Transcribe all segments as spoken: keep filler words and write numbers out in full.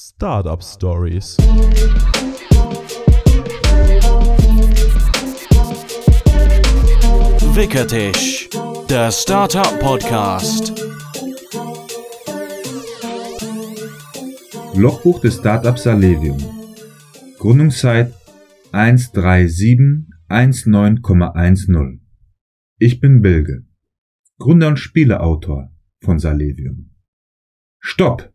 Startup Stories. Wickertisch, der Startup Podcast. Logbuch des Startups Salevium. Gründungszeit eins drei sieben eins neun eins null. Ich bin Bilge, Gründer und Spieleautor von Salevium. Stopp!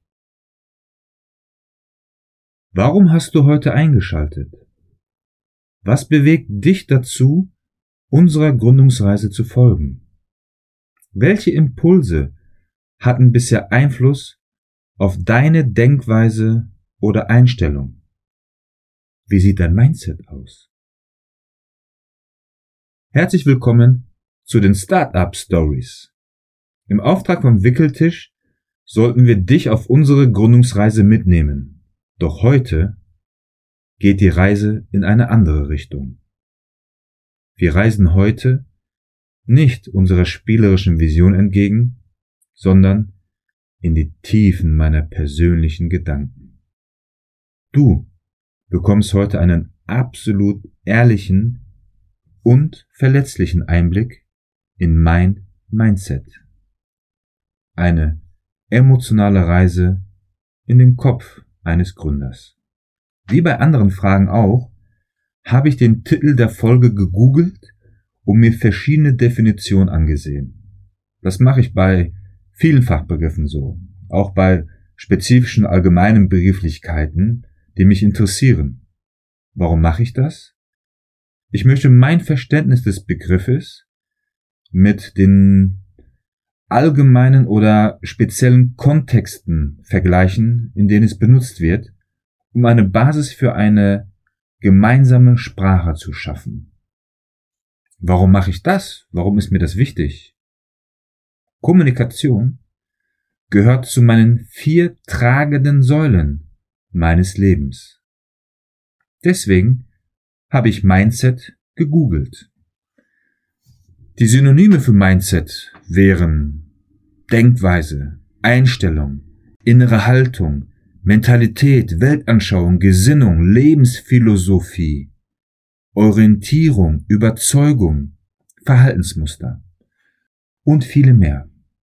Warum hast du heute eingeschaltet? Was bewegt dich dazu, unserer Gründungsreise zu folgen? Welche Impulse hatten bisher Einfluss auf deine Denkweise oder Einstellung? Wie sieht dein Mindset aus? Herzlich willkommen zu den Startup Stories. Im Auftrag vom Wickeltisch sollten wir dich auf unsere Gründungsreise mitnehmen. Doch heute geht die Reise in eine andere Richtung. Wir reisen heute nicht unserer spielerischen Vision entgegen, sondern in die Tiefen meiner persönlichen Gedanken. Du bekommst heute einen absolut ehrlichen und verletzlichen Einblick in mein Mindset. Eine emotionale Reise in den Kopf eines Gründers. Wie bei anderen Fragen auch, habe ich den Titel der Folge gegoogelt und mir verschiedene Definitionen angesehen. Das mache ich bei vielen Fachbegriffen so, auch bei spezifischen allgemeinen Begrifflichkeiten, die mich interessieren. Warum mache ich das? Ich möchte mein Verständnis des Begriffes mit den allgemeinen oder speziellen Kontexten vergleichen, in denen es benutzt wird, um eine Basis für eine gemeinsame Sprache zu schaffen. Warum mache ich das? Warum ist mir das wichtig? Kommunikation gehört zu meinen vier tragenden Säulen meines Lebens. Deswegen habe ich Mindset gegoogelt. Die Synonyme für Mindset wären Denkweise, Einstellung, innere Haltung, Mentalität, Weltanschauung, Gesinnung, Lebensphilosophie, Orientierung, Überzeugung, Verhaltensmuster und viele mehr.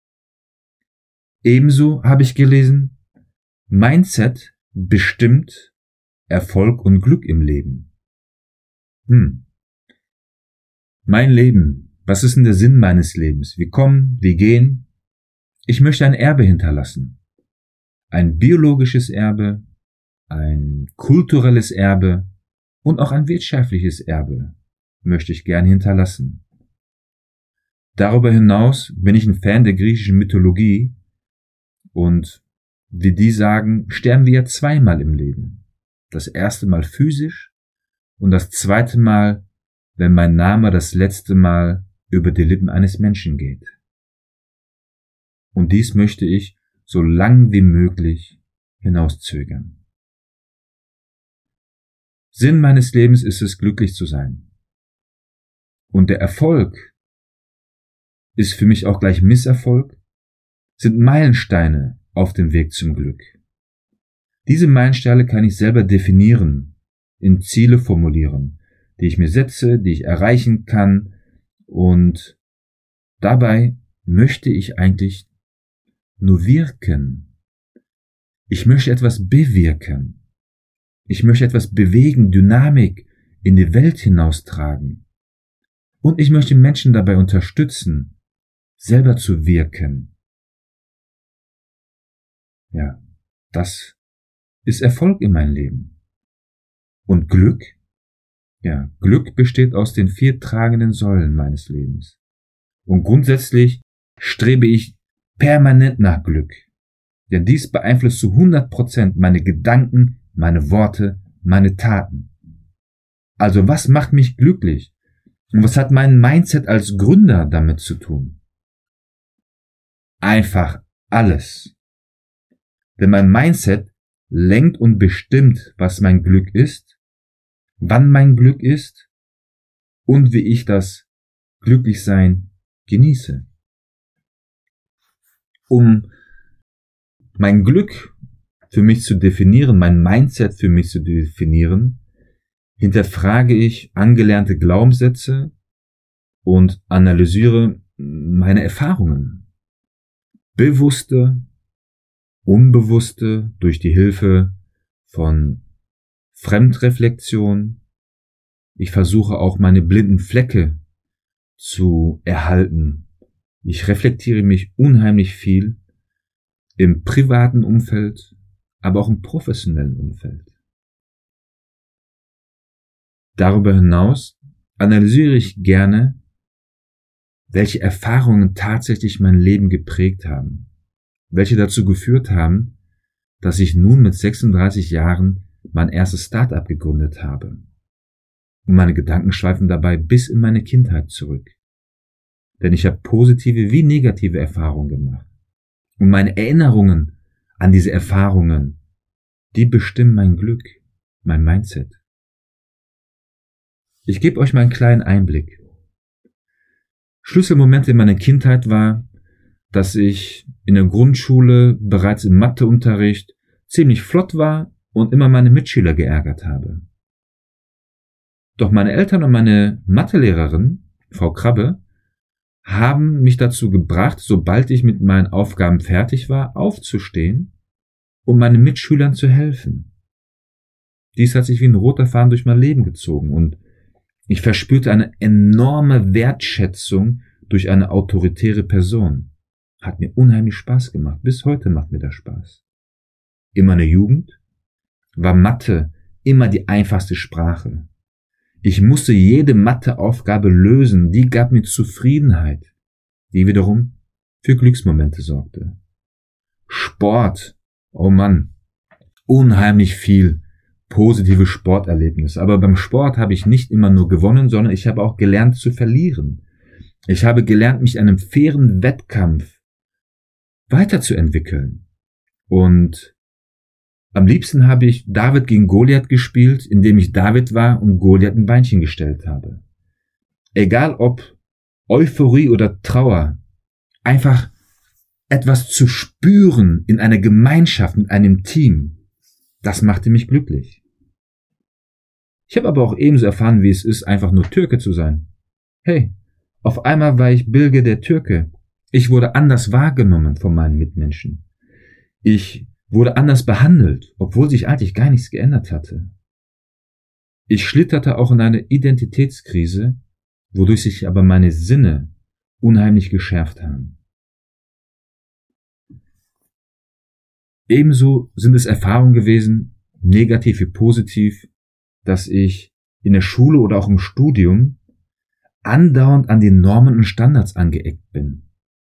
Ebenso habe ich gelesen, Mindset bestimmt Erfolg und Glück im Leben. Hm. Mein Leben. Was ist denn der Sinn meines Lebens? Wie kommen, wie gehen? Ich möchte ein Erbe hinterlassen. Ein biologisches Erbe, ein kulturelles Erbe und auch ein wirtschaftliches Erbe möchte ich gern hinterlassen. Darüber hinaus bin ich ein Fan der griechischen Mythologie und wie die sagen, sterben wir ja zweimal im Leben. Das erste Mal physisch und das zweite Mal, wenn mein Name das letzte Mal über die Lippen eines Menschen geht. Und dies möchte ich so lang wie möglich hinauszögern. Sinn meines Lebens ist es, glücklich zu sein. Und der Erfolg ist für mich auch gleich Misserfolg, sind Meilensteine auf dem Weg zum Glück. Diese Meilensteine kann ich selber definieren, in Ziele formulieren, die ich mir setze, die ich erreichen kann, und dabei möchte ich eigentlich nur wirken. Ich möchte etwas bewirken. Ich möchte etwas bewegen, Dynamik in die Welt hinaustragen. Und ich möchte Menschen dabei unterstützen, selber zu wirken. Ja, das ist Erfolg in meinem Leben. Und Glück? Ja, Glück besteht aus den vier tragenden Säulen meines Lebens. Und grundsätzlich strebe ich permanent nach Glück. Denn dies beeinflusst zu hundert Prozent meine Gedanken, meine Worte, meine Taten. Also was macht mich glücklich? Und was hat mein Mindset als Gründer damit zu tun? Einfach alles. Denn mein Mindset lenkt und bestimmt, was mein Glück ist, wann mein Glück ist und wie ich das Glücklichsein genieße. Um mein Glück für mich zu definieren, mein Mindset für mich zu definieren, hinterfrage ich angelernte Glaubenssätze und analysiere meine Erfahrungen. Bewusste, unbewusste, durch die Hilfe von Fremdreflexion. Ich versuche auch meine blinden Flecke zu erhalten. Ich reflektiere mich unheimlich viel im privaten Umfeld, aber auch im professionellen Umfeld. Darüber hinaus analysiere ich gerne, welche Erfahrungen tatsächlich mein Leben geprägt haben, welche dazu geführt haben, dass ich nun mit sechsunddreißig Jahren mein erstes Start-up gegründet habe. Und meine Gedanken schweifen dabei bis in meine Kindheit zurück. Denn ich habe positive wie negative Erfahrungen gemacht. Und meine Erinnerungen an diese Erfahrungen, die bestimmen mein Glück, mein Mindset. Ich gebe euch mal einen kleinen Einblick. Schlüsselmomente in meiner Kindheit war, dass ich in der Grundschule bereits im Matheunterricht ziemlich flott war und immer meine Mitschüler geärgert habe. Doch meine Eltern und meine Mathelehrerin, Frau Krabbe, haben mich dazu gebracht, sobald ich mit meinen Aufgaben fertig war, aufzustehen, um meinen Mitschülern zu helfen. Dies hat sich wie ein roter Faden durch mein Leben gezogen und ich verspürte eine enorme Wertschätzung durch eine autoritäre Person. Hat mir unheimlich Spaß gemacht. Bis heute macht mir das Spaß. In meiner Jugend war Mathe immer die einfachste Sprache. Ich musste jede Matheaufgabe lösen, die gab mir Zufriedenheit, die wiederum für Glücksmomente sorgte. Sport, oh Mann, unheimlich viel positive Sporterlebnisse. Aber beim Sport habe ich nicht immer nur gewonnen, sondern ich habe auch gelernt zu verlieren. Ich habe gelernt, mich in einem fairen Wettkampf weiterzuentwickeln. Und am liebsten habe ich David gegen Goliath gespielt, indem ich David war und Goliath ein Beinchen gestellt habe. Egal ob Euphorie oder Trauer, einfach etwas zu spüren in einer Gemeinschaft, mit einem Team, das machte mich glücklich. Ich habe aber auch ebenso erfahren, wie es ist, einfach nur Türke zu sein. Hey, auf einmal war ich Bilge der Türke. Ich wurde anders wahrgenommen von meinen Mitmenschen. Ich wurde anders behandelt, obwohl sich eigentlich gar nichts geändert hatte. Ich schlitterte auch in eine Identitätskrise, wodurch sich aber meine Sinne unheimlich geschärft haben. Ebenso sind es Erfahrungen gewesen, negativ wie positiv, dass ich in der Schule oder auch im Studium andauernd an den Normen und Standards angeeckt bin.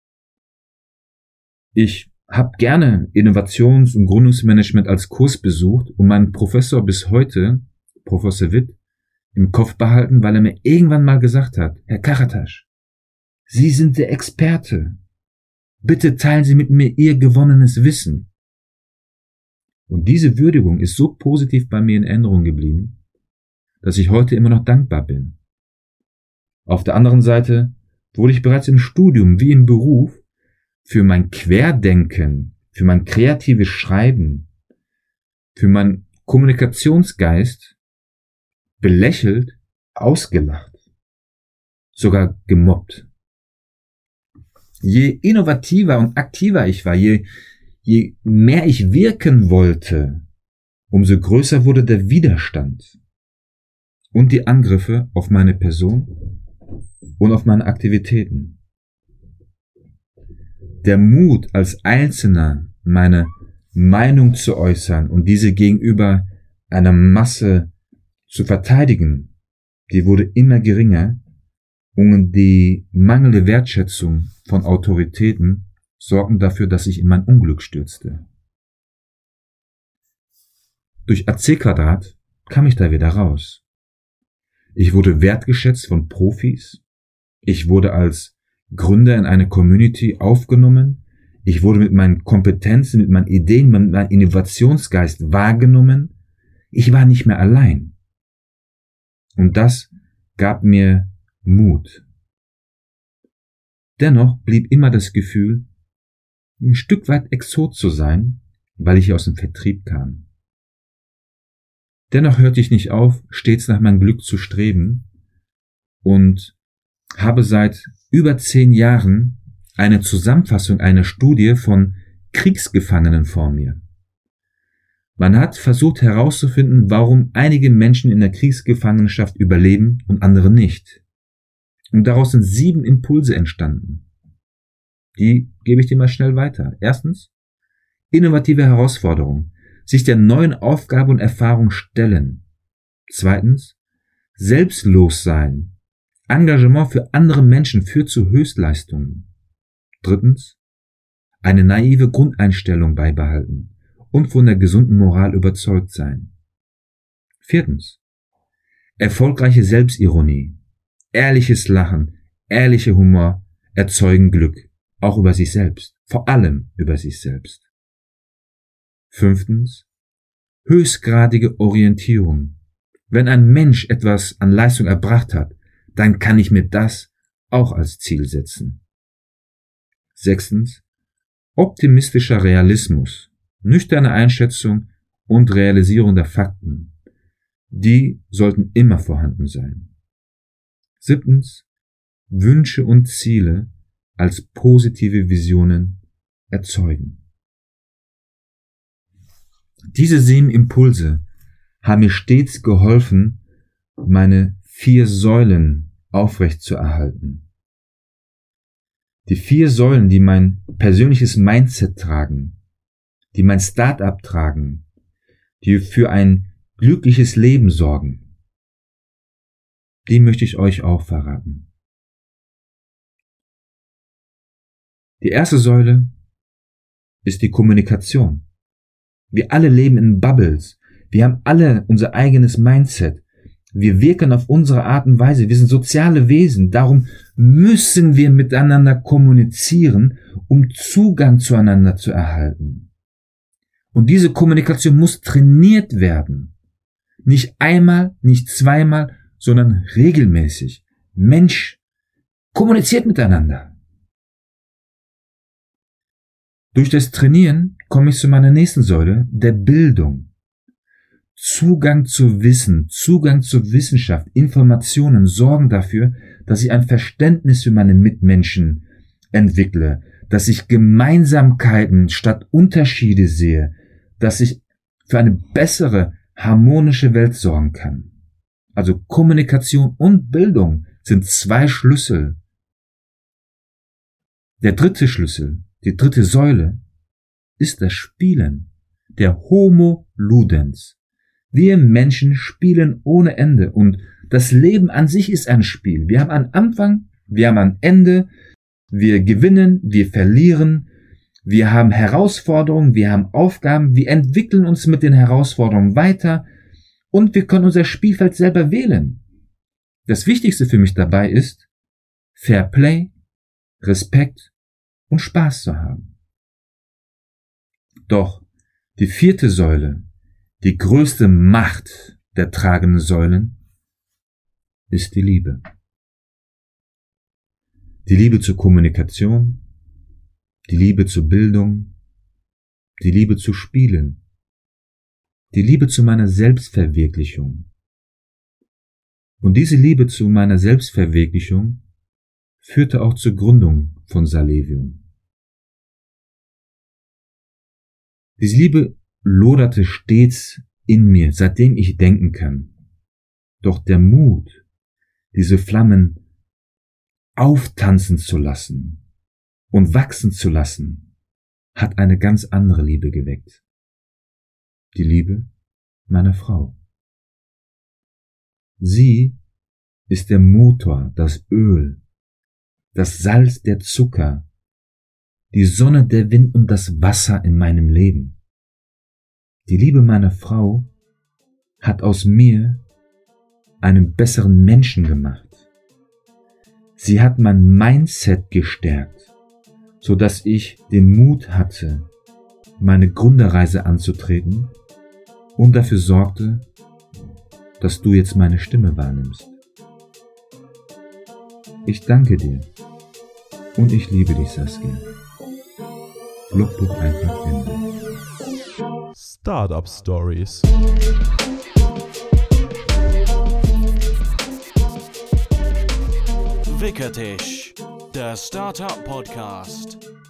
Ich habe gerne Innovations- und Gründungsmanagement als Kurs besucht und meinen Professor bis heute, Professor Witt, im Kopf behalten, weil er mir irgendwann mal gesagt hat, Herr Karatasch, Sie sind der Experte. Bitte teilen Sie mit mir Ihr gewonnenes Wissen. Und diese Würdigung ist so positiv bei mir in Erinnerung geblieben, dass ich heute immer noch dankbar bin. Auf der anderen Seite wurde ich bereits im Studium wie im Beruf für mein Querdenken, für mein kreatives Schreiben, für meinen Kommunikationsgeist belächelt, ausgelacht, sogar gemobbt. Je innovativer und aktiver ich war, je, je mehr ich wirken wollte, umso größer wurde der Widerstand und die Angriffe auf meine Person und auf meine Aktivitäten. Der Mut, als Einzelner meine Meinung zu äußern und diese gegenüber einer Masse zu verteidigen, die wurde immer geringer und die mangelnde Wertschätzung von Autoritäten sorgten dafür, dass ich in mein Unglück stürzte. Durch A C Quadrat kam ich da wieder raus. Ich wurde wertgeschätzt von Profis. Ich wurde als Gründer in eine Community aufgenommen. Ich wurde mit meinen Kompetenzen, mit meinen Ideen, mit meinem Innovationsgeist wahrgenommen. Ich war nicht mehr allein. Und das gab mir Mut. Dennoch blieb immer das Gefühl, ein Stück weit Exot zu sein, weil ich aus dem Vertrieb kam. Dennoch hörte ich nicht auf, stets nach meinem Glück zu streben und habe seit über zehn Jahren eine Zusammenfassung einer Studie von Kriegsgefangenen vor mir. Man hat versucht herauszufinden, warum einige Menschen in der Kriegsgefangenschaft überleben und andere nicht. Und daraus sind sieben Impulse entstanden. Die gebe ich dir mal schnell weiter. Erstens, innovative Herausforderungen, sich der neuen Aufgabe und Erfahrung stellen. Zweitens, selbstlos sein, Engagement für andere Menschen führt zu Höchstleistungen. Drittens, eine naive Grundeinstellung beibehalten und von der gesunden Moral überzeugt sein. Viertens, erfolgreiche Selbstironie, ehrliches Lachen, ehrlicher Humor erzeugen Glück, auch über sich selbst, vor allem über sich selbst. Fünftens, höchstgradige Orientierung. Wenn ein Mensch etwas an Leistung erbracht hat, dann kann ich mir das auch als Ziel setzen. Sechstens, optimistischer Realismus, nüchterne Einschätzung und Realisierung der Fakten. Die sollten immer vorhanden sein. Siebtens, Wünsche und Ziele als positive Visionen erzeugen. Diese sieben Impulse haben mir stets geholfen, meine vier Säulen aufrechtzuerhalten. Die vier Säulen, die mein persönliches Mindset tragen, die mein Start-up tragen, die für ein glückliches Leben sorgen, die möchte ich euch auch verraten. Die erste Säule ist die Kommunikation. Wir alle leben in Bubbles. Wir haben alle unser eigenes Mindset. Wir wirken auf unsere Art und Weise. Wir sind soziale Wesen. Darum müssen wir miteinander kommunizieren, um Zugang zueinander zu erhalten. Und diese Kommunikation muss trainiert werden. Nicht einmal, nicht zweimal, sondern regelmäßig. Mensch kommuniziert miteinander. Durch das Trainieren komme ich zu meiner nächsten Säule, der Bildung. Zugang zu Wissen, Zugang zu Wissenschaft, Informationen sorgen dafür, dass ich ein Verständnis für meine Mitmenschen entwickle, dass ich Gemeinsamkeiten statt Unterschiede sehe, dass ich für eine bessere, harmonische Welt sorgen kann. Also Kommunikation und Bildung sind zwei Schlüssel. Der dritte Schlüssel, die dritte Säule, ist das Spielen, der Homo Ludens. Wir Menschen spielen ohne Ende und das Leben an sich ist ein Spiel. Wir haben einen Anfang, wir haben ein Ende, wir gewinnen, wir verlieren, wir haben Herausforderungen, wir haben Aufgaben, wir entwickeln uns mit den Herausforderungen weiter und wir können unser Spielfeld selber wählen. Das Wichtigste für mich dabei ist Fair Play, Respekt und Spaß zu haben. Doch die vierte Säule, die größte Macht der tragenden Säulen, ist die Liebe. Die Liebe zur Kommunikation, die Liebe zur Bildung, die Liebe zu Spielen, die Liebe zu meiner Selbstverwirklichung. Und diese Liebe zu meiner Selbstverwirklichung führte auch zur Gründung von Salevium. Diese Liebe loderte stets in mir, seitdem ich denken kann. Doch der Mut, diese Flammen auftanzen zu lassen und wachsen zu lassen, hat eine ganz andere Liebe geweckt. Die Liebe meiner Frau. Sie ist der Motor, das Öl, das Salz, der Zucker, die Sonne, der Wind und das Wasser in meinem Leben. Die Liebe meiner Frau hat aus mir einen besseren Menschen gemacht. Sie hat mein Mindset gestärkt, so dass ich den Mut hatte, meine Gründerreise anzutreten und dafür sorgte, dass du jetzt meine Stimme wahrnimmst. Ich danke dir und ich liebe dich, Saskia. Logbuch einfach Ende. Startup Stories. Wickertisch, der Startup Podcast.